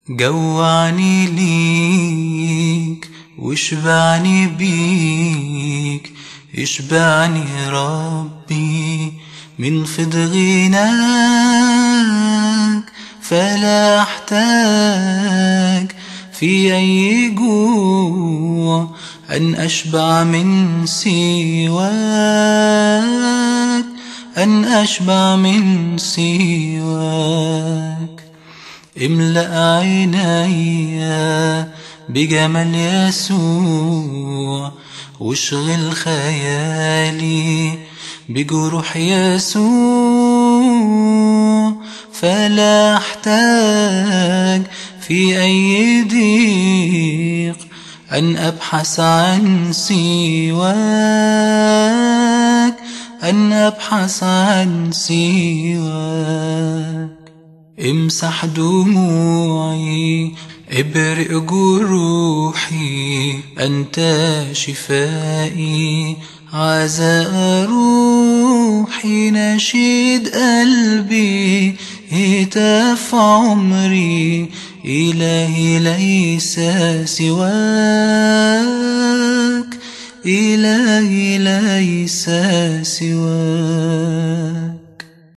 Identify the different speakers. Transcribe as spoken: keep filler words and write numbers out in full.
Speaker 1: جوعني ليك واشبعني بيك، اشبعني ربي من فض غناك، فلا احتاج في اي جوع ان اشبع من سواك، ان اشبع من سواك. املأ عيني بجمال يسوع، واشغل خيالي بجروح يسوع، فلا احتاج في اي ضيق ان ابحث عن سواك، ان ابحث عن سواك. امسح دموعي، ابرئ جروحي، انت شفائي، عزاء روحي، نشيد قلبي، هتاف عمري، إلهي ليس سواك، إلهي ليس سواك.